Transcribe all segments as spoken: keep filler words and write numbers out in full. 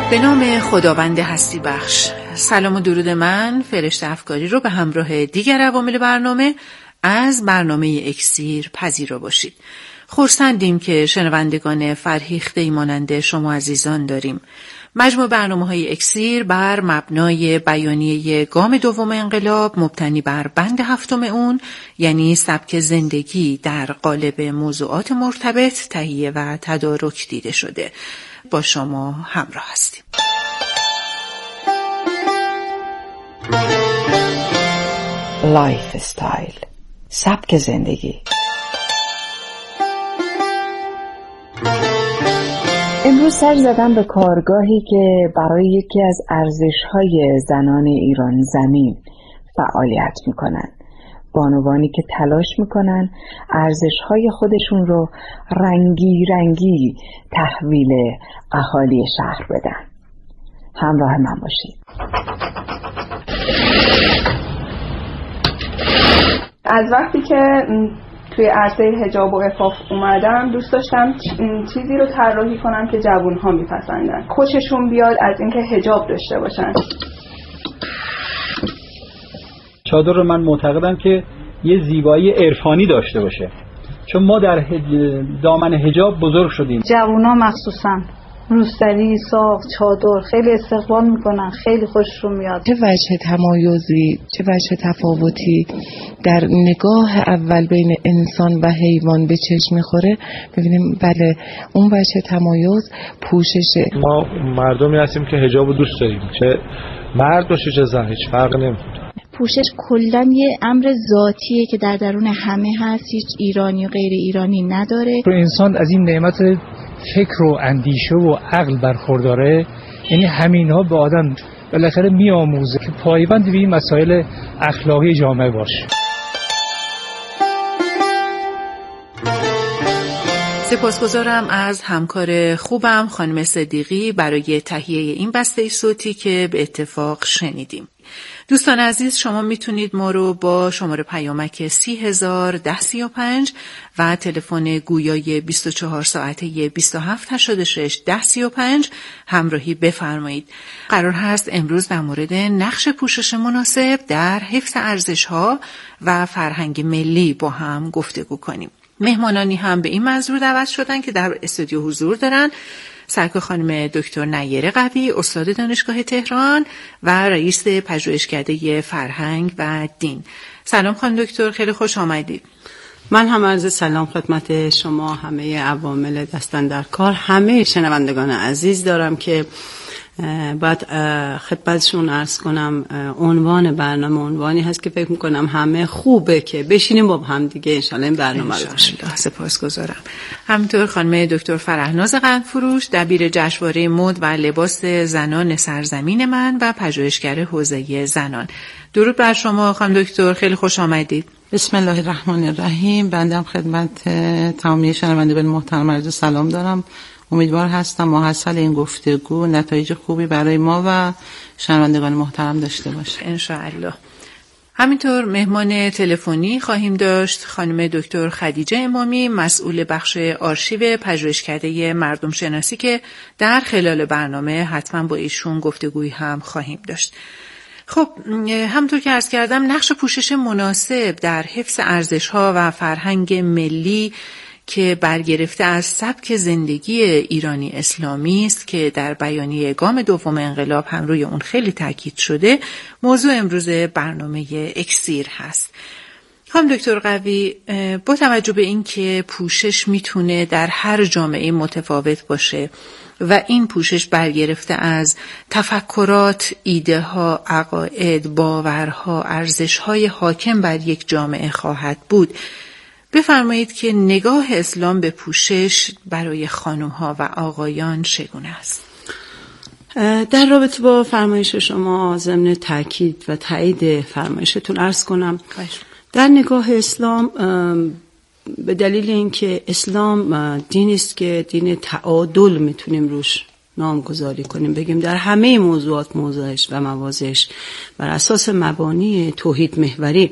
به نام خداوند هستی بخش. سلام و درود من فرشته افکاری رو به همراه دیگر عوامل برنامه از برنامه اکسیر پذیرا باشید. خرسندیم که شنوندگان فرهیخته‌ای مانند شما عزیزان داریم. مجموع برنامه‌های اکسیر بر مبنای بیانیه گام دوم انقلاب مبتنی بر بند هفتم اون، یعنی سبک زندگی در قالب موضوعات مرتبط تهیه و تدارک دیده شده. با شما همراه هستیم. لایف استایل، سبک زندگی. امروز سر زدم به کارگاهی که برای یکی از ارزش‌های زنان ایران زمین فعالیت می‌کنن. بانوانی که تلاش می‌کنن ارزش‌های خودشون رو رنگی رنگی تحویل اهالی شهر بدن. همراه من باشید. از وقتی که توی عرصه حجاب و عفاف اومدم دوست داشتم چیزی رو طراحی کنم که جوان‌ها میپسندن، خوششون بیاد از اینکه حجاب داشته باشن. چادر رو من معتقدم که یه زیبایی عرفانی داشته باشه، چون ما در هج... دامن حجاب بزرگ شدیم. جوونا مخصوصا روسری، ساق، چادر خیلی استقبال میکنن، خیلی خوششون میاد. چه وجه تمایزی، چه وجه تفاوتی در نگاه اول بین انسان و حیوان به چشم میخوره، ببینیم بله اون وجه تمایز پوششه. ما مردمی هستیم که حجابو دوست داریم، چه مرد باشه چه زن، هیچ فرق نمیکنه. پوشش کلاً یه امر ذاتیه که در درون همه هست، هیچ ایرانی و غیر ایرانی نداره. رو انسان از این نعمت فکر و اندیشه و عقل برخورداره، یعنی همینها به آدم بالاخره میآموزه که پایبند به این مسائل اخلاقی جامعه باشه. سپاسگزارم از همکار خوبم خانم صدیقی برای تهیه این بسته صوتی که به اتفاق شنیدیم. دوستان عزیز، شما میتونید ما رو با شماره پیامک سی هزار ده سی و پنج و تلفن گویای بیست و چهار ساعته بیست و هفت هشتاد و شش ده سی و پنج همراهی بفرمایید. قرار هست امروز در مورد نقش پوشش مناسب در حفظ ارزش‌ها و فرهنگ ملی با هم گفتگو کنیم. مهمانانی هم به این منظور دعوت شدن که در استودیو حضور دارن. سرکار خانم دکتر نیره قوی، استاد دانشگاه تهران و رئیس پژوهشکده فرهنگ و دین. سلام خانم دکتر، خیلی خوش آمدید. من هم عرض سلام خدمت شما، همه عوامل دستن در کار، همه شنوندگان عزیز دارم که باید خدمتشون عرض کنم عنوان برنامه عنوانی هست که فکر میکنم همه خوبه که بشینیم با هم دیگه انشالله این برنامه رو بشیم. سپاسگزارم. همینطور خانم دکتر فرهناز قندفروش، دبیر جشنواره مد و لباس زنان سرزمین من و پژوهشگر حوزه زنان. درود بر شما خانم دکتر، خیلی خوش آمدید. بسم الله الرحمن الرحیم. بنده خدمت تمامی شنوندگان محترم عرض سلام دارم. امیدوار هستم محصل این گفتگو نتایج خوبی برای ما و شنوندگان محترم داشته باشه ان شاء الله. همینطور مهمان تلفنی خواهیم داشت خانم دکتر خدیجه امامی، مسئول بخش آرشیو پژوهشکده مردم شناسی که در خلال برنامه حتما با ایشون گفتگویی هم خواهیم داشت. خب همونطور که عرض کردم، نقش پوشش مناسب در حفظ ارزش‌ها و فرهنگ ملی که برگرفته از سبک زندگی ایرانی اسلامی است که در بیانیه گام دوم انقلاب هم روی اون خیلی تاکید شده، موضوع امروز برنامه اکسیر هست. خانم دکتر قوی، با توجه به این که پوشش میتونه در هر جامعه متفاوت باشه و این پوشش برگرفته از تفکرات، ایده ها، عقاید، باورها، ارزش های حاکم بر یک جامعه خواهد بود، بفرمایید که نگاه اسلام به پوشش برای خانم‌ها و آقایان چگونه است؟ در رابطه با فرمایش شما ضمن تاکید و تایید فرمایشتون عرض کنم در نگاه اسلام به دلیل اینکه اسلام دینی است که دین تعادل میتونیم روش نامگذاری کنیم، بگیم در همه موضوعات موضوعش و موازش بر اساس مبانی توحید محوری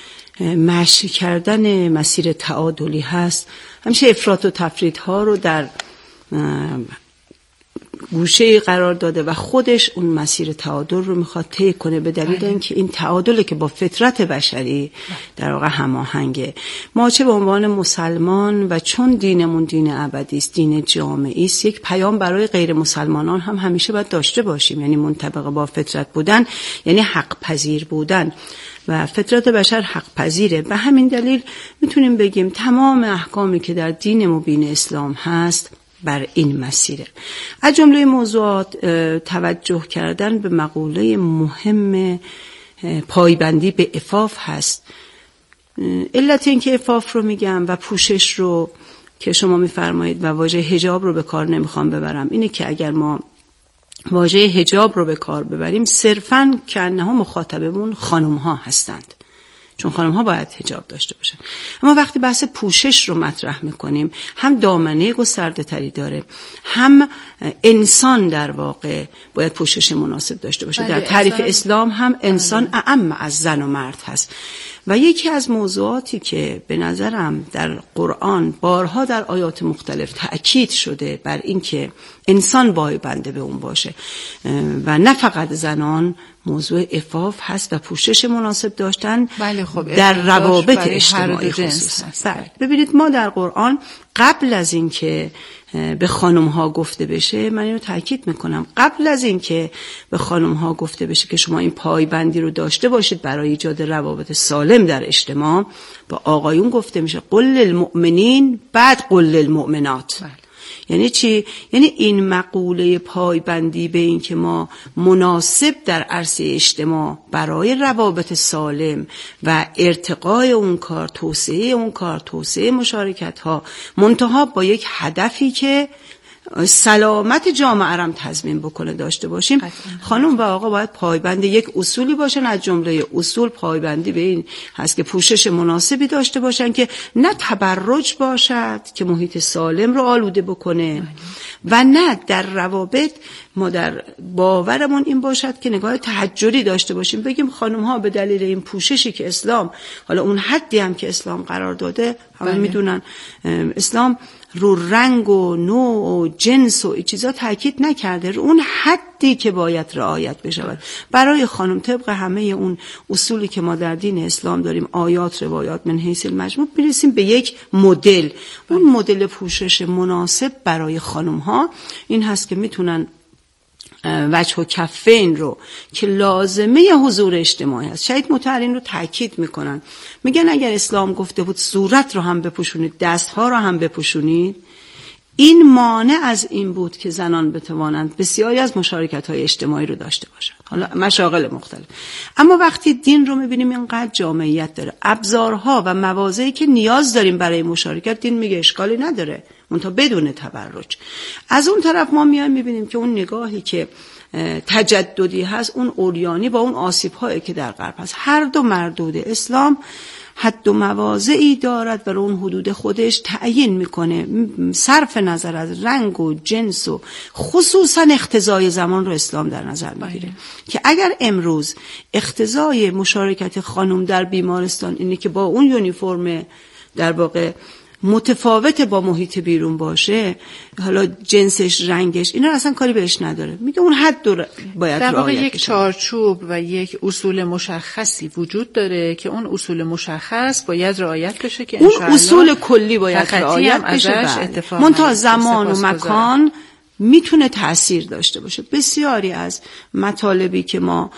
مشی کردن مسیر تعادلی هست. همیشه افراط و تفریط ها رو در گوشه قرار داده و خودش اون مسیر تعادل رو میخواد طی کنه، به دلیل اینکه این تعادله که با فطرت بشری در واقع هماهنگه. ما چه به عنوان مسلمان و چون دینمون دین ابدی است، دین جامعی است، یک پیام برای غیر مسلمانان هم همیشه باید داشته باشیم. یعنی منطبق با فطرت بودن یعنی حق پذیر بودن و فطرت بشر حق پذیره. به همین دلیل میتونیم بگیم تمام احکامی که در دین مبین اسلام هست بر این مسیره. از جمله موضوعات توجه کردن به مقوله مهم پایبندی به عفاف هست. علت این که عفاف رو میگم و پوشش رو که شما میفرمایید و واژه حجاب رو به کار نمیخوام ببرم اینه که اگر ما واژه حجاب رو به کار ببریم صرفاً که انها مخاطبمون خانم ها هستند، چون خانم ها باید حجاب داشته باشن. اما وقتی بحث پوشش رو مطرح میکنیم هم دامنه گسترده تری داره، هم انسان در واقع باید پوشش مناسب داشته باشه. در تعریف اسلام هم انسان اعم از زن و مرد هست. و یکی از موضوعاتی که به نظرم در قرآن بارها در آیات مختلف تأکید شده بر این که انسان پایبند به اون باشه و نه فقط زنان، موضوع عفاف هست و پوشش مناسب داشتن بله خب در روابط اجتماعی خصوصا. ببینید ما در قرآن قبل از این که به خانم ها گفته بشه، من اینو تاکید میکنم، قبل از این که به خانم ها گفته بشه که شما این پایبندی رو داشته باشید برای ایجاد روابط سالم در اجتماع، با آقایون گفته میشه قل للمؤمنین بعد قل للمؤمنات. یعنی چی؟ یعنی این مقوله پایبندی به این که ما مناسب در عرصه اجتماع برای روابط سالم و ارتقای اون کار، توسعه اون کار، توسعه مشارکت ها، منتها با یک هدفی که سلامت جامعه را تضمین بکنه داشته باشیم. خانم و آقا باید پایبند یک اصولی باشن. از جمله اصول پایبندی به این هست که پوشش مناسبی داشته باشن که نه تبرج باشد که محیط سالم رو آلوده بکنه و نه در روابط ما در باورمون این باشد که نگاه تحجری داشته باشیم، بگیم خانم ها به دلیل این پوششی که اسلام، حالا اون حدی هم که اسلام قرار داده، همه میدونن اسلام رو رنگ و نوع و جنس و این چیزا تاکید نکرده، رو اون حدی که باید رعایت بشه برای خانم طبق همه اون اصولی که ما در دین اسلام داریم، آیات، روایات، من حیث المجموع، میرسیم به یک مدل. اون مدل پوشش مناسب برای خانم ها این هست که میتونن وجه و کفین رو که لازمه حضور اجتماعی هست. شاید متحرین رو تاکید میکنن، میگن اگر اسلام گفته بود صورت رو هم بپوشونید، دستها رو هم بپوشونید، این مانع از این بود که زنان بتوانند بسیاری از مشارکت‌های اجتماعی رو داشته باشند، حالا مشاغل مختلف. اما وقتی دین رو می‌بینیم اینقدر جامعیت داره، ابزارها و مواضعی که نیاز داریم برای مشارکت، دین میگه اشکالی نداره، منتها بدون تبرج. از اون طرف ما میایم می‌بینیم که اون نگاهی که تجددی هست، اون اوریانی با اون آسیب‌هایی که در غرب هست، هر دو مردود اسلام حد و مواضعی دارد و اون حدود خودش تعیین میکنه، صرف نظر از رنگ و جنس و خصوصا اقتضای زمان رو اسلام در نظر میگیره که اگر امروز اقتضای مشارکت خانم در بیمارستان اینه که با اون یونیفرم در واقع متفاوت با محیط بیرون باشه، حالا جنسش، رنگش، اینا اصلا کاری بهش نداره، میگه اون حد داره باید در واقع یک بشه. چارچوب و یک اصول مشخصی وجود داره که اون اصول مشخص باید رعایت بشه که اون اصول کلی باید رعایت بشه. منتها زمان و مکان میتونه تأثیر داشته باشه. بسیاری از مطالبی که ما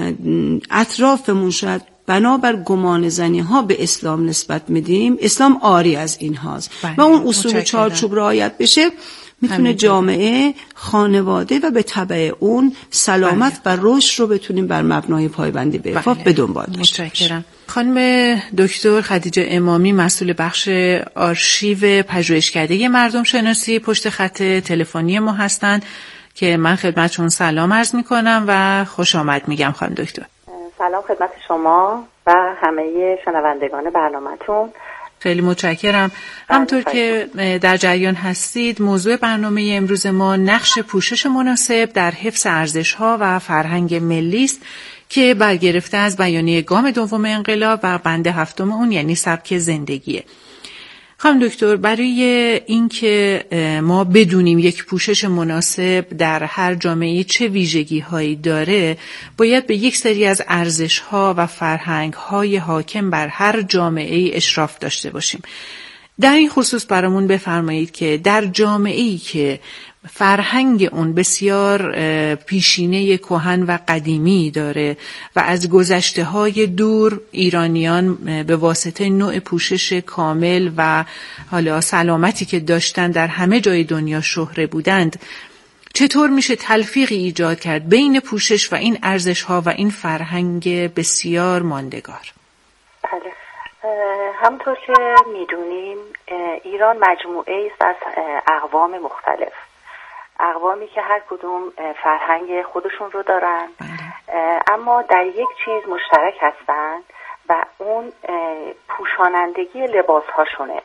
اطرافمون شاید بنابر گمان زنی ها به اسلام نسبت میدیم، اسلام آری از این هاست و اون اصول چارچوب رعایت بشه، میتونه جامعه، خانواده و به تبع اون سلامت و رشد رو بتونیم بر مبنای پایبندی به عفاف به دنبال داشته باشیم. خانم دکتر خدیجه امامی، مسئول بخش آرشیو پژوهشکده مردم شناسی، پشت خط تلفنی ما هستند که من خدمتشون سلام عرض میکنم و خوش آمد میگم. خانم دکتر سلام خدمت شما و همه شنوندگان برنامه‌تون. خیلی متشکرم. همطور که در جریان هستید، موضوع برنامه امروز ما نقش پوشش مناسب در حفظ ارزش‌ها و فرهنگ ملی است که برگرفته از بیانیه گام دوم انقلاب و بند هفتم اون، یعنی سبک زندگیه. خانم دکتر، برای اینکه ما بدونیم یک پوشش مناسب در هر جامعه چه ویژگی هایی داره، باید به یک سری از ارزش ها و فرهنگ های حاکم بر هر جامعه اشراف داشته باشیم. در این خصوص برامون بفرمایید که در جامعه‌ای که فرهنگ اون بسیار پیشینه کهن و قدیمی داره و از گذشته‌های دور ایرانیان به واسطه نوع پوشش کامل و حالا سلامتی که داشتن در همه جای دنیا شهره بودند، چطور میشه تلفیقی ایجاد کرد بین پوشش و این ارزش‌ها و این فرهنگ بسیار ماندگار؟ بله، همونطور که میدونیم ایران مجموعه است از اقوام مختلف، اقوامی که هر کدوم فرهنگ خودشون رو دارن، اما در یک چیز مشترک هستن و اون پوشانندگی لباس هاشونه.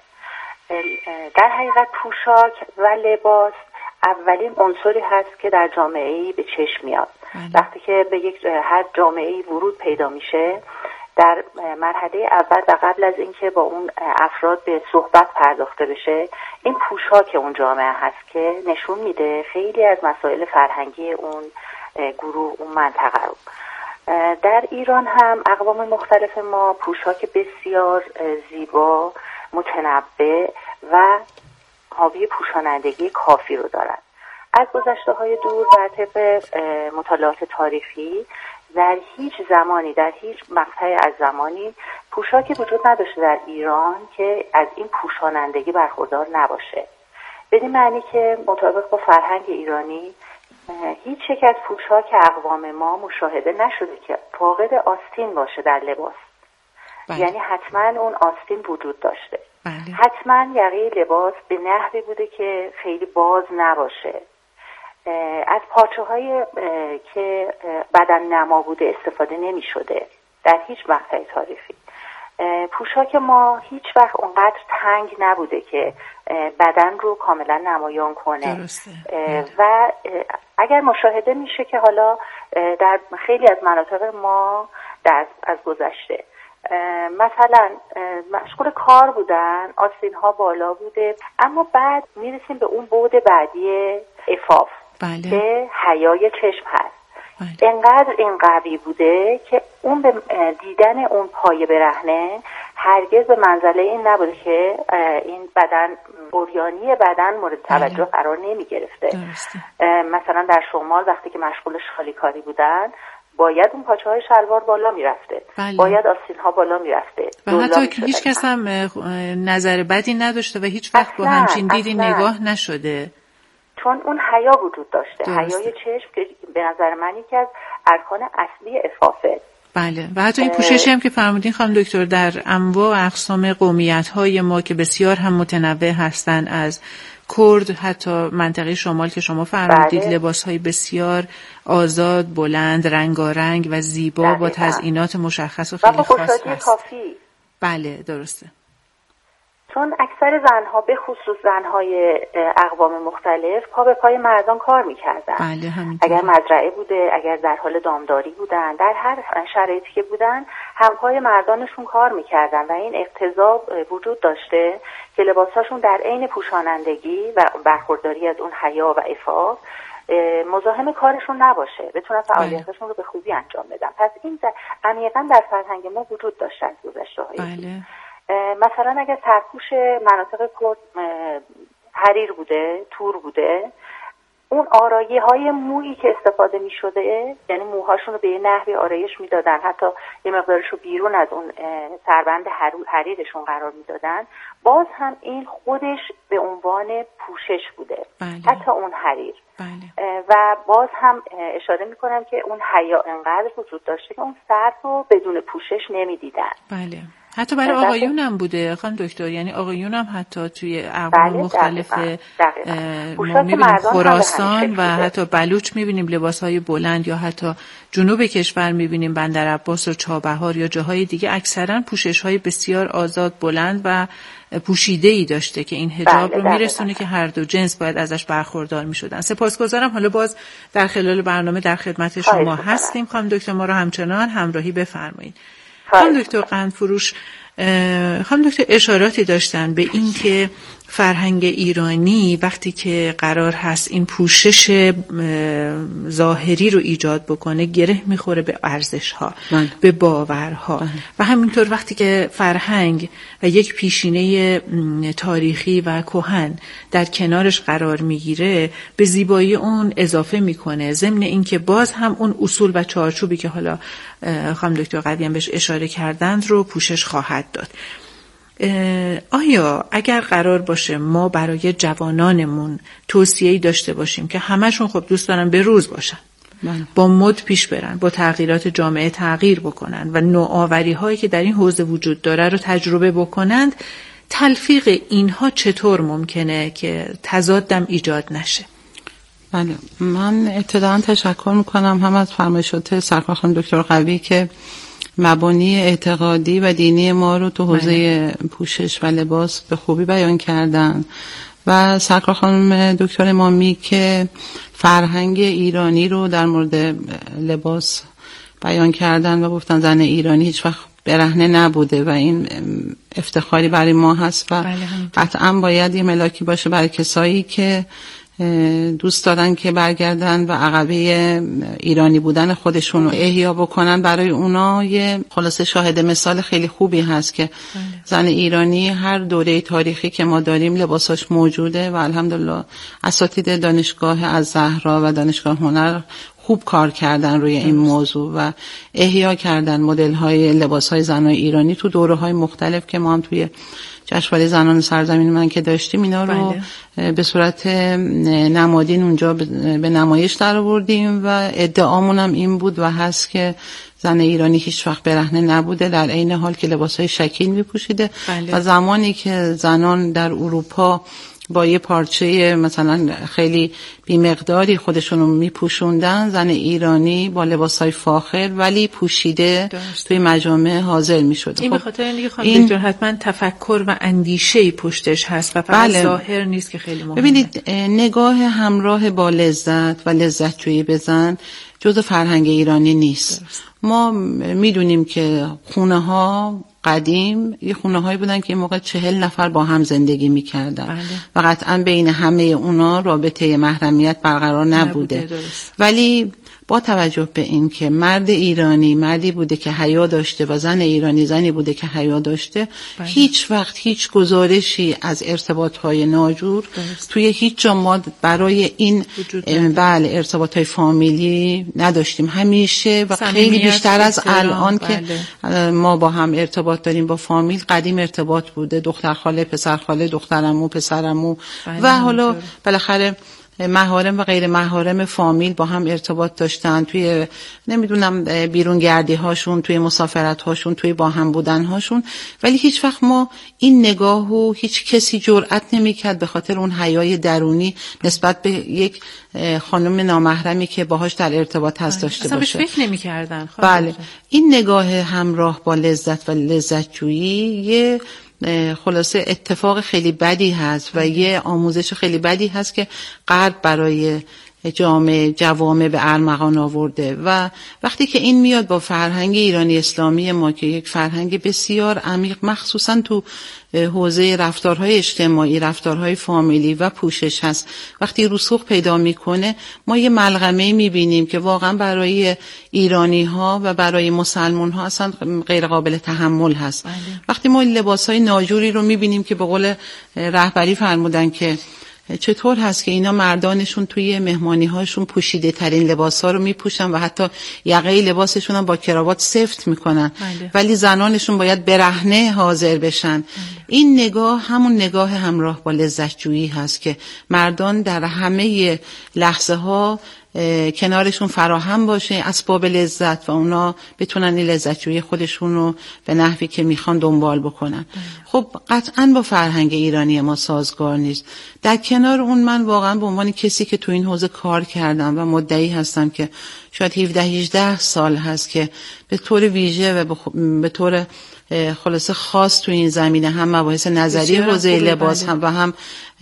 در حقیقت پوشاک و لباس اولین عنصری هست که در جامعه‌ای به چشم میاد. وقتی که به یک هر جامعه‌ای ورود پیدا میشه، در مرحله اول و قبل از اینکه با اون افراد به صحبت پرداخته بشه، این پوشاک اون جامعه هست که نشون میده خیلی از مسائل فرهنگی اون گروه، اون منطقه رو. در ایران هم اقوام مختلف ما پوشاک بسیار زیبا، متنوع و حاوی پوشانندگی کافی رو دارن. از گذشته های دور و طبق مطالعات تاریخی در هیچ زمانی، در هیچ مقطعی از زمانی پوشاکی وجود نداشته در ایران که از این پوشانندگی برخوردار نباشه. بدین معنی که مطابق با فرهنگ ایرانی هیچ یک از پوشاک اقوام ما مشاهده نشده که فاقد آستین باشه در لباس. بله. یعنی حتما اون آستین وجود داشته. بله. حتما یقه لباس به نحوی بوده که خیلی باز نباشه. از پارچه های که بدن نما بوده استفاده نمی شده در هیچ مقطع تاریخی. پوشاک ما هیچ وقت اونقدر تنگ نبوده که بدن رو کاملا نمایان کنه. درسته. و اگر مشاهده میشه که حالا در خیلی از مناطق ما در از گذشته مثلا مشغول کار بودن، آستین ها بالا بوده، اما بعد میرسیم به اون بعد بعدی عفاف. بله. که حیای چشم هست. بله. انقدر این قوی بوده که اون به دیدن اون پایه برهنه هرگز به منزله این نبوده که این بدن، عریانی بدن مورد توجه بله. قرار نمی گرفته. مثلا در شمال وقتی که مشغول شالیکاری بودن باید اون پاچه های شلوار بالا می رفته. بله. باید آستین ها بالا می رفته. و حتی که هیچ کس هم نظر بدی نداشته و هیچ وقت با همچین دیدی اصلا نگاه نشده، چون اون حیا وجود داشته. درسته. حیای چشم که به نظر من یکی از ارکان اصلی عفافه. بله. و حتی این پوششی هم که فرمودین خانم دکتر در انواع و اقسام قومیت‌های ما که بسیار هم متنوع هستن، از کرد حتی منطقه شمال که شما فرمودید، بله. لباس‌های بسیار آزاد، بلند، رنگارنگ و زیبا بله. با تزئینات مشخص و خیلی خاص هست. کافی. بله درسته. چون اکثر زنها به خصوص زنهای اقوام مختلف پا به پای مردان کار میکردن. بله همینطور. اگر مزرعه بوده، اگر در حال دامداری بودن، در هر شرایطی که بودن هم پای مردانشون کار میکردن و این اقتضا وجود داشته که لباساشون در عین پوشانندگی و برخورداری از اون حیا و عفاف مزاحم کارشون نباشه، بتونن فعالیتاشون رو به خوبی انجام بدن. پس این عمیقاً در فرهنگ ما وجود داشته از گذشته‌های. بله. مثلا اگر سرپوش مناطق کرد حریر بوده، تور بوده، اون آرایه های مویی که استفاده می شده، یعنی موهاشون رو به یه نحوی آرایش می دادن، حتی یه مقدارش رو بیرون از اون سربند حریرشون قرار می دادن، باز هم این خودش به عنوان پوشش بوده. بله. حتی اون حریر. بله. و باز هم اشاره می کنم که اون حیا انقدر وجود داشته که اون سر رو بدون پوشش نمی دیدن. بله. حتی برای آقایون هم بوده خانم دکتر، یعنی آقایون هم حتی توی اقوام بله مختلف ما میبینیم خراسان و حتی بلوچ میبینیم لباسهای بلند، یا حتی جنوب کشور میبینیم بندر عباس و چابهار یا جاهای دیگه اکثرا پوشش‌های بسیار آزاد، بلند و پوشیده‌ای داشته که این حجاب بله رو میرسونه که هر دو جنس باید ازش برخوردار میشدن. سپاسگزارم. حالا باز در خلال برنامه در خدمت شما هستیم خانم دکتر، ما رو همچنان همراهی بفرمایید. خانم دکتر قندفروش، خانم دکتر اشاراتی داشتن به این که فرهنگ ایرانی وقتی که قرار هست این پوشش ظاهری رو ایجاد بکنه گره میخوره به ارزش‌ها، به باورها بله. و همینطور وقتی که فرهنگ و یک پیشینه تاریخی و کهن در کنارش قرار میگیره به زیبایی اون اضافه میکنه، ضمن این که باز هم اون اصول و چارچوبی که حالا خانم دکتر قدیم بهش اشاره کردند رو پوشش خواهد داد. آیا اگر قرار باشه ما برای جوانانمون توصیه‌ای داشته باشیم که همشون خب دوست دارن به روز باشن، من. با مد پیش برن، با تغییرات جامعه تغییر بکنن و نوآوری هایی که در این حوزه وجود داره رو تجربه بکنند، تلفیق اینها چطور ممکنه که تضادم ایجاد نشه؟ بله، من ابتداً تشکر میکنم هم از فرمایشات سرکار خانم دکتر قوی که مبانی اعتقادی و دینی ما رو تو حوزه پوشش و لباس به خوبی بیان کردن و سرکار خانم دکتر امامی که فرهنگ ایرانی رو در مورد لباس بیان کردن و گفتن زن ایرانی هیچ وقت برهنه نبوده و این افتخاری برای ما هست و قطعا باید یه ملاکی باشه برای کسایی که دوست دارن که برگردن و عقبه ایرانی بودن خودشون رو احیا بکنن. برای اونا یه خلاصه شاهد مثال خیلی خوبی هست که زن ایرانی هر دوره تاریخی که ما داریم لباساش موجوده و الحمدلله اساتید دانشگاه الزهرا و دانشگاه هنر خوب کار کردن روی این موضوع و احیا کردن مدل های لباس های زنای ایرانی تو دوره های مختلف که ما هم توی جشنواره زنان سرزمین من که داشتیم اینا رو بله. به صورت نمادین اونجا به نمایش در آوردیم و ادعامون هم این بود و هست که زن ایرانی هیچ وقت برهنه نبوده، در عین حال که لباسای شکیل میپوشیده بله. و زمانی که زنان در اروپا با یه پارچه مثلا خیلی بیمقداری خودشونو میپوشوندن، زن ایرانی با لباسای فاخر ولی پوشیده داشت. توی مجامع حاضر میشد. این خب به خاطر اینکه خانم دکتر حتما تفکر و اندیشه‌ای پشتش هست و فقط بله. ظاهر نیست که خیلی مهمه. ببینید نگاه همراه با لذت و لذت جویی به زن جزء فرهنگ ایرانی نیست. درست. ما میدونیم که خونه ها قدیم یه خونه هایی بودن که این موقع چهل نفر با هم زندگی میکردن بله. و قطعا بین همه اونا رابطه محرمیت برقرار نبوده, نبوده ولی با توجه به این که مرد ایرانی مردی بوده که حیا داشته و زن ایرانی زنی بوده که حیا داشته بله. هیچ وقت هیچ گزارشی از ارتباطهای ناجور درست. توی هیچ جا ما برای این بله ارتباطهای فامیلی نداشتیم همیشه و خیلی بیشتر از الان بله. که ما با هم ارتباط داریم با فامیل، قدیم ارتباط بوده، دختر خاله پسر خاله دخترعمو پسرعمو بله. و حالا بالاخره محارم و غیر محارم فامیل با هم ارتباط داشتن توی نمیدونم بیرونگردی هاشون، توی مسافرت هاشون، توی با هم بودن هاشون، ولی هیچ وقت ما این نگاهو هیچ کسی جرئت نمیکرد به خاطر اون حیای درونی نسبت به یک خانم نامحرمی که باهاش در ارتباط هست داشته اصلا باشه. اصلا بهش فکر نمی‌کردن. بله. این نگاه همراه با لذت و لذت جویی یه خلاصه اتفاق خیلی بدی هست و یه آموزش خیلی بدی هست که غرب برای جامعه جوامع به ارمغان آورده و وقتی که این میاد با فرهنگ ایرانی اسلامی ما که یک فرهنگ بسیار عمیق مخصوصا تو حوزه رفتارهای اجتماعی، رفتارهای فامیلی و پوشش هست، وقتی رسوخ پیدا میکنه ما یه ملغمه میبینیم که واقعا برای ایرانی ها و برای مسلمان ها اصلا غیر قابل تحمل هست. بله. وقتی ما لباسهای ناجوری رو میبینیم که به قول رهبری فرمودن که چطور هست که اینا مردانشون توی مهمانی هاشون پوشیده ترین لباس ها رو میپوشن و حتی یقه لباسشون هم با کراوات سفت میکنن بله. ولی زنانشون باید برهنه حاضر بشن. بله. این نگاه همون نگاه همراه با لذت جویی هست که مردان در همه لحظه ها کنارشون فراهم باشه اسباب لذت و اونا بتونن این لذت جویی خودشون رو به نحوی که میخوان دنبال بکنن. خب قطعاً با فرهنگ ایرانی ما سازگار نیست. در کنار اون من واقعاً به عنوان کسی که تو این حوزه کار کردم و مدعی هستم که شاید هفده هجده سال هست که به طور ویژه و به طور خلاصه خاص تو این زمینه هم مباحث نظری حوزه لباس هم و هم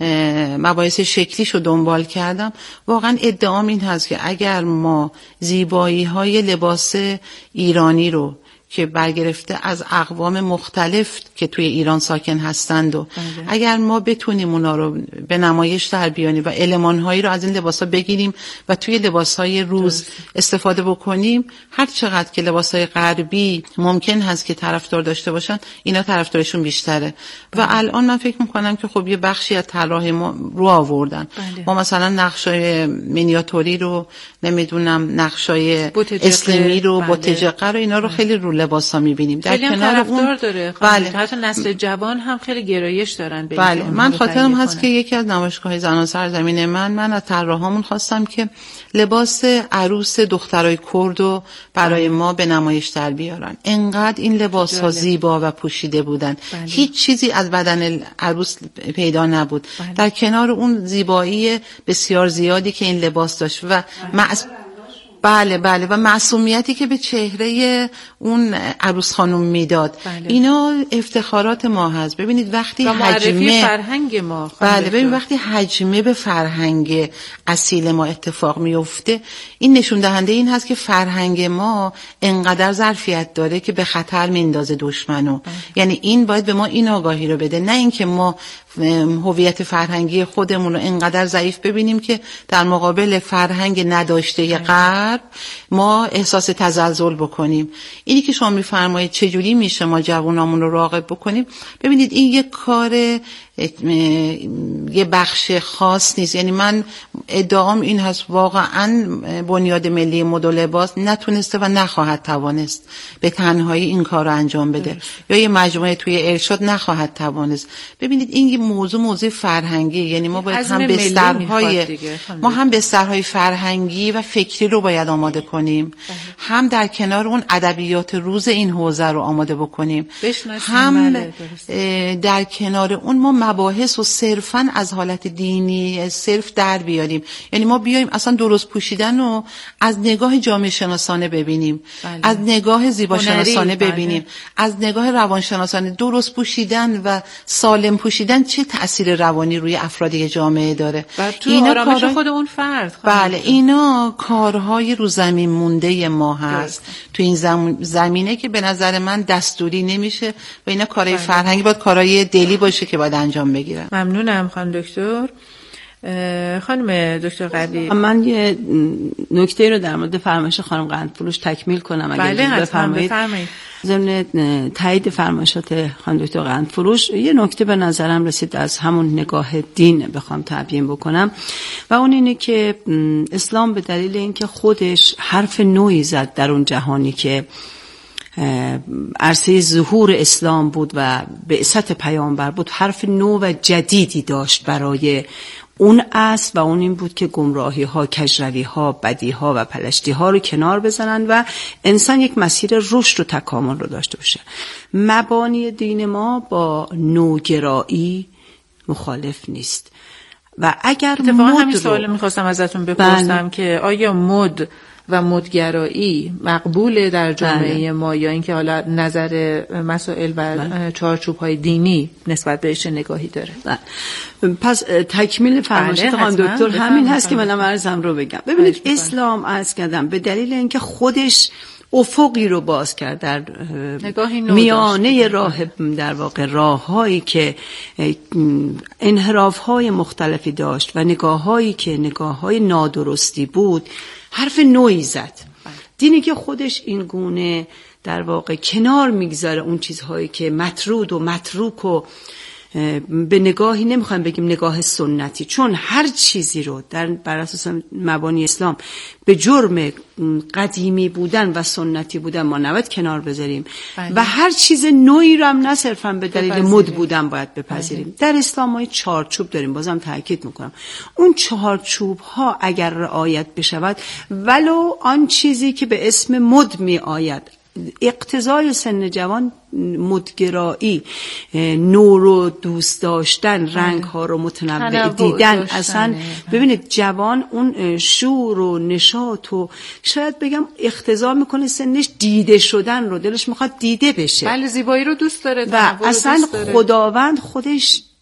مباحث شکلیشو دنبال کردم. واقعا ادعام این هست که اگر ما زیبایی های لباس ایرانی رو که برگرفته از اقوام مختلف که توی ایران ساکن هستند و بله. اگر ما بتونیم اونا رو به نمایش در بیاریم و المان‌هایی رو از این لباس‌ها بگیریم و توی لباس‌های روز درست. استفاده بکنیم، هر چقدر که لباس‌های غربی ممکن هست که طرفدار داشته باشن، اینا طرفدارشون بیشتره بله. و الان من فکر می‌کنم که خب یه بخشی از طراح ما رو آوردن بله. ما مثلا نقشای مینیاتوری رو نمیدونم، نقشای اسلامی رو با تجقه رو اینا رو خیلی رو لباسا می‌بینیم. در کنار اون داره بله. حتی نسل جوان هم خیلی گرایش دارن به بله. من خاطرم هست که یکی از نمایشگاه زنان سرزمین من من از طراحامون خواستم که لباس عروس دخترای کردو برای بله. ما به نمایش در بیارن. انقدر این لباس‌ها زیبا و پوشیده بودن بله. هیچ چیزی از بدن عروس پیدا نبود بله. در کنار اون زیبایی بسیار زیادی که این لباس داشت و معص... بله بله و معصومیتی که به چهره اون عروس خانم میداد بله. اینا افتخارات ما هست. ببینید وقتی حجمه فرهنگ ما بله ببین وقتی حجمه به فرهنگ اصیل ما اتفاق میفته، این نشون دهنده این هست که فرهنگ ما انقدر ظرفیت داره که به خطر میندازه دشمنو بله. یعنی این باید به ما این آگاهی رو بده، نه اینکه ما هویت فرهنگی خودمون رو انقدر ضعیف ببینیم که در مقابل فرهنگ نداشته غرب ما احساس تزلزل بکنیم. اینی که شما میفرمایید چجوری میشه ما جوانامون رو راغب بکنیم، ببینید این یک کار یه بخش خاص نیست. یعنی من ادعام این هست واقعا بنیاد ملی مد و لباس نتونسته و نخواهد توانست به تنهایی این کار رو انجام بده درست. یا یه مجموعه توی ارشاد نخواهد توانست. ببینید این یه موضوع موضوع فرهنگی، یعنی ما باید هم بسترهای ما هم بسترهای فرهنگی و فکری رو باید آماده کنیم بله. هم در کنار اون ادبیات روز این حوزه رو آماده بکنیم هم بله در کنار اون ما مباحث و صرفاً از حالت دینی صرف در بیاریم. یعنی ما بیایم اصلا درست پوشیدن رو از نگاه جامعه شناسانه ببینیم بله. از نگاه زیبا شناسانه ببینیم بله. از نگاه روانشناسانه. درست پوشیدن و سالم پوشیدن چه تأثیر روانی روی افراد جامعه داره؟ اینا آرامش کار... خود اون فرد بله ده. اینا کارهای رو زمین مونده ما هست تو این زم... زمینه که به نظر من دستوری نمیشه و اینا کارهای بله. فرهنگی باید کارهای دلی باشه که باید انجام بگیرن. ممنونم خانم دکتر. خانم دکتر قدیر، من یه نکته رو در مورد فرمایش خانم قندفروش تکمیل کنم اگر بله بفرمایید. ضمن تایید فرمایشات خانم دکتر قندفروش یه نکته به نظرم رسید از همون نگاه دین بخوام تبیین بکنم و اون اینه که اسلام به دلیل اینکه خودش حرف نوعی زد در اون جهانی که عرصه ظهور اسلام بود و بعثت پیامبر بود، حرف نو و جدیدی داشت برای اون اصل و اون این بود که گمراهی ها، کجروی ها، بدی ها و پلشتی ها رو کنار بزنن و انسان یک مسیر رشد و تکامل رو داشته باشه. مبانی دین ما با نوگرایی مخالف نیست و اگر اتفاقا همین سوال میخواستم ازتون بپرسم بله. که آیا مد و مدگرایی مقبوله در جامعه بله. ما یا اینکه حالا نظر مسائل و بله. چارچوب‌های دینی نسبت بهش نگاهی داره؟ بله. پس تکمیل فرمایشات خانم بله. دکتر همین هست که منم عرضم رو بگم. ببینید اسلام عرض کردم به دلیل اینکه خودش افقی رو باز کرد در میانه راه در واقع راه‌هایی که انحراف‌های مختلفی داشت و نگاه‌هایی که نگاه‌های نادرستی بود، حرف نوعی زد. دینی که خودش این گونه در واقع کنار میگذاره اون چیزهایی که مطرود و متروک و به نگاهی نمیخوایم بگیم نگاه سنتی، چون هر چیزی رو در بر اساس مبانی اسلام به جرم قدیمی بودن و سنتی بودن ما نباید کنار بذاریم بله. و هر چیز نوعی رو هم نه صرفا به دلیل مد بودن باید بپذیریم بله. در اسلام ما چارچوب داریم، بازم تاکید میکنم اون چارچوب ها اگر رعایت بشود ولو آن چیزی که به اسم مد می آید، اقتضای سن جوان مدگرایی، نور رو دوست داشتن، رنگ ها رو متنوع دیدن، اصلا ببینید جوان اون شور و نشاط و شاید بگم اقتضا میکنه سنش دیده شدن رو، دلش میخواد دیده بشه بله، زیبایی رو دوست داره و اصلا خداوند خودش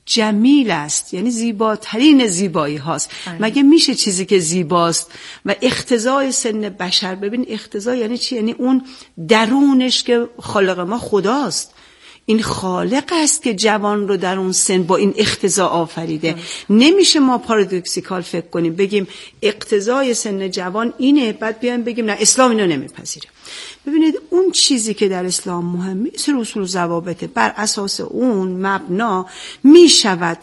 جمیل است، یعنی زیباترین زیبایی هاست. مگه میشه چیزی که زیباست و اقتضای سن بشر، ببین اقتضا یعنی چی؟ یعنی اون درونش که خالق ما خداست، این خالق است که جوان رو در اون سن با این اقتضا آفریده. نمیشه ما پارادوکسیکال فکر کنیم بگیم اقتضای سن جوان اینه بعد بیایم بگیم نه اسلام اینو نمیپذیره. ببینید اون چیزی که در اسلام مهمه مثل اصول و ضوابط، بر اساس اون مبنا میشود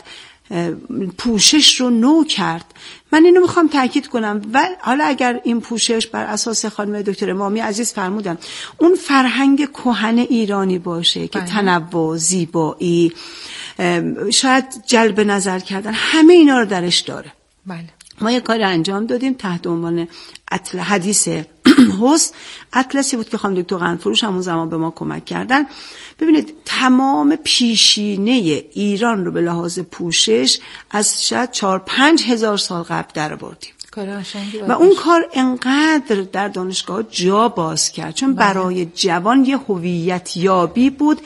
پوشش رو نو کرد. من اینو میخوام تاکید کنم و حالا اگر این پوشش بر اساس خانم دکتر امامی عزیز فرمودن اون فرهنگ کهن ایرانی باشه که تنوع، زیبایی، شاید جلب نظر کردن، همه اینا رو درش داره. بله. ما یه کار انجام دادیم تحت عنوان اطل حدیث حسن، اطلسی بود که خانم دکتر قندفروش همون زمان به ما کمک کردن. ببینید تمام پیشینه ایران رو به لحاظ پوشش از شاید چهار پنج هزار سال قبل در آوردیم و اون کار انقدر در دانشگاه جا باز کرد چون برای جوان یه هویت یابی بود،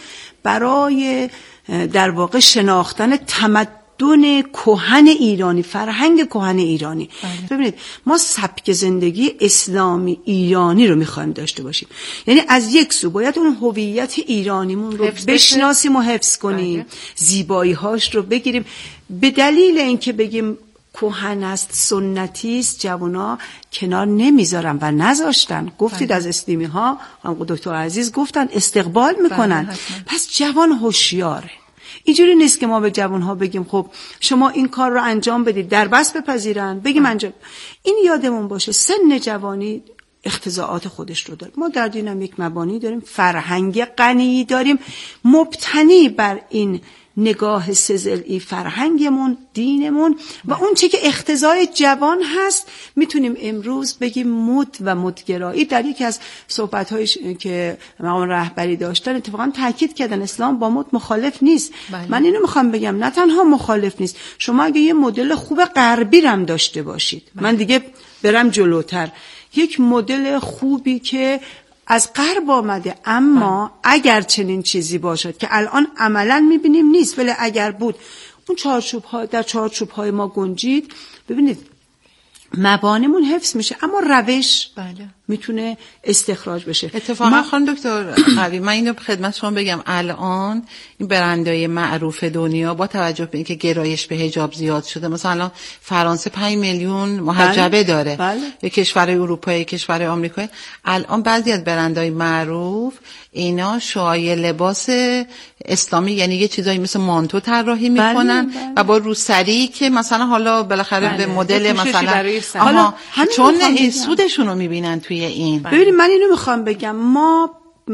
برای در واقع شناختن تمدن دون کهن ایرانی، فرهنگ کهن ایرانی. بله. ببینید ما سبک زندگی اسلامی ایرانی رو میخوایم داشته باشیم، یعنی از یک سو باید اون هویت ایرانیمون رو بشناسیم و حفظ کنیم. بله. زیبایی هاش رو بگیریم. به دلیل اینکه بگیم کهن است، سنتی است، جوانا کنار نمیذارن و نذاشتن. گفتید بله. از اسلامی ها هم دکتر عزیز گفتن استقبال میکنن. بله. پس جوان هوشیاره. اینجوری نیست که ما به جوانها بگیم خب شما این کار رو انجام بدید در بس بپذیرن بگیم انجام. این یادمون باشه سن جوانی اقتضاعات خودش رو داره. ما در دینم یک مبانی داریم، فرهنگ غنی داریم مبتنی بر این نگاه سه‌ضلعی فرهنگمون، دینمون و اون چه که اقتضای جوان هست میتونیم امروز بگیم مد و مدگرایی. در یکی از صحبت‌هایی که مقام رهبری داشتن اتفاقا تاکید کردن اسلام با مد مخالف نیست. بله. من اینو میخوام بگم نه تنها مخالف نیست، شما اگه یه مدل خوب غربی هم داشته باشید. بله. من دیگه برم جلوتر، یک مدل خوبی که از غرب آمده اما اگر چنین چیزی باشد که الان عملاً میبینیم نیست، ولی اگر بود اون چارچوب ها در چارچوب های ما گنجید، ببینید مبانیمون حفظ میشه اما روش بله. میتونه استخراج بشه. اتفاقا ما... خانم دکتر قوی من اینو خدمت شما بگم، الان این برندهای معروف دنیا با توجه به اینکه گرایش به حجاب زیاد شده، مثلا فرانسه پنج میلیون محجبه بله. داره بله. به کشور اروپایی، کشور آمریکایی، الان بعضی از برندهای معروف اینا شایع لباس اسلامی، یعنی یه چیزایی مثل مانتو طراحی میکنن بله، بله. و با روسری که مثلا حالا بالاخره بله. به مدل مثلا حالا چون این سودشون رو میبینن توی این. ببینید من اینو میخوام بگم، ما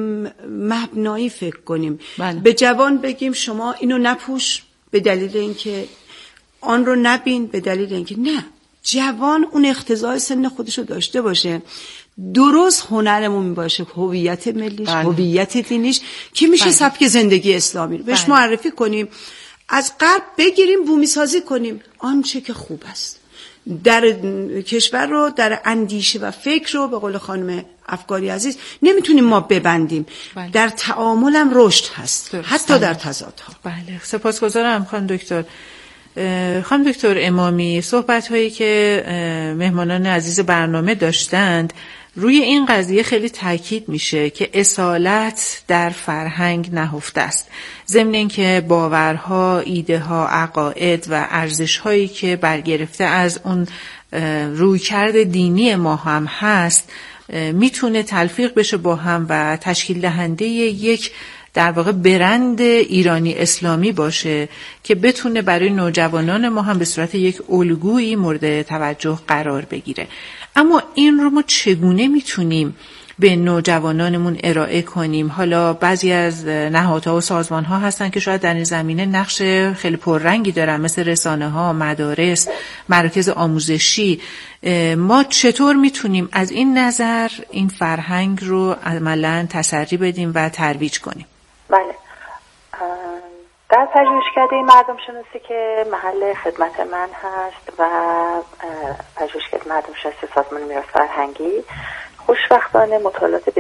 مبنایی فکر کنیم بله. به جوان بگیم شما اینو نپوش به دلیل اینکه آن رو نبین، به دلیل اینکه نه، جوان اون اقتضای سن خودش رو داشته باشه، درست هنرمون باشه، هویت ملیش، هویت دینیش که میشه بله. سبک زندگی اسلامی رو بهش بله. معرفی کنیم، از غرب بگیریم بومی سازی کنیم آنچه که خوب است در کشور رو، در اندیشه و فکر رو به قول خانم افکاری عزیز نمیتونیم ما ببندیم. بله. در تعاملم رشد هست درست. حتی در تضادها. بله سپاسگزارم خانم دکتر. خانم دکتر امامی، صحبت هایی که مهمانان عزیز برنامه داشتند روی این قضیه خیلی تاکید میشه که اصالت در فرهنگ نهفته است، ضمن اینکه باورها، ایده ها، عقاید و ارزش هایی که برگرفته از اون رویکرد دینی ما هم هست میتونه تلفیق بشه با هم و تشکیل دهنده یک در واقع برند ایرانی اسلامی باشه که بتونه برای نوجوانان ما هم به صورت یک الگویی مورد توجه قرار بگیره. اما این رو ما چگونه میتونیم به نوجوانانمون ارائه کنیم؟ حالا بعضی از نهادها و سازمانها هستن که شاید در این زمینه نقش خیلی پررنگی دارن، مثل رسانه ها، مدارس، مراکز آموزشی. ما چطور میتونیم از این نظر این فرهنگ رو عملاً تسری بدیم و ترویج کنیم؟ بله، در پژوهشکده مردم شناسی که محل خدمت من هست و پژوهشکده مردم شناسی سازمان میراث فرهنگی، خوشبختانه مطالعات